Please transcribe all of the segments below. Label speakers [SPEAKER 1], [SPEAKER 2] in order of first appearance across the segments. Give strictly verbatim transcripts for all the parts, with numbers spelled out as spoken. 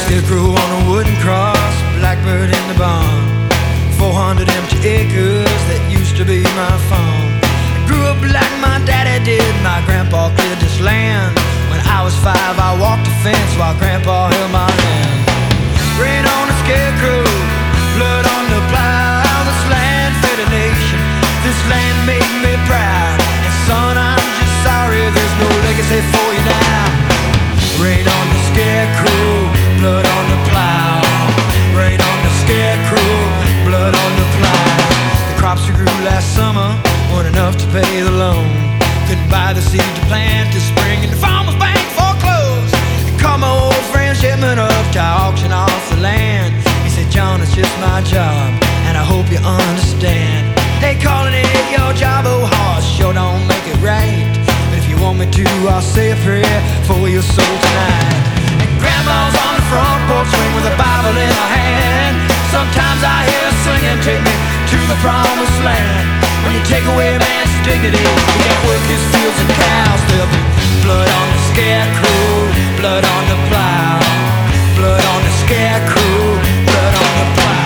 [SPEAKER 1] Scarecrow on a wooden cross, blackbird in the barn, four hundred empty acres that used to be my farm. I grew up like my daddy did, my grandpa cleared this land. When I was five I walked the fence while grandpa held my hand. Rain on the scarecrow, blood on the plow. This land fed a nation, this land made me proud. And son, I'm just sorry there's no legacy for you now. Rain on the scarecrow, blood on the plow. Rain on the scarecrow, blood on the plow. The crops we grew last summer weren't enough to pay the loan. Couldn't buy the seed to plant this spring, and the farmer's bank foreclosed. And called my old friend Shipman up to auction off the land. He said, John, it's just my job, and I hope you understand. They calling it your job, oh horse, sure don't make it right. But if you want me to, I'll say a prayer for your soul tonight. And grandma's on the front porch swing with a Bible in her hand. Sometimes I hear her singing, take me to the promised land. When you take away man's dignity, he can't work his fields and cows. There'll be blood on the scarecrow, blood on the plow. Blood on the scarecrow, blood on the plow.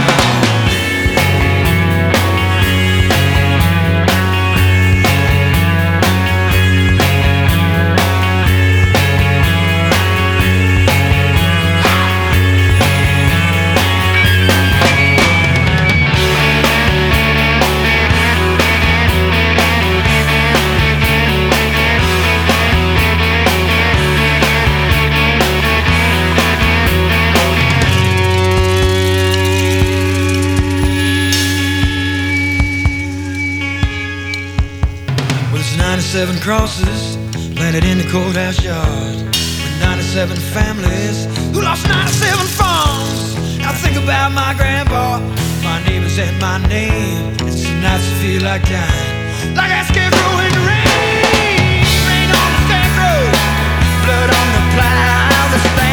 [SPEAKER 1] ninety-seven crosses planted in the courthouse yard, with ninety-seven families who lost ninety-seven farms. I think about my grandpa, my neighbors and my name. It's the nights I feel like dying, like that scarecrow in the rain. Rain on the scarecrow, blood on the plow. This land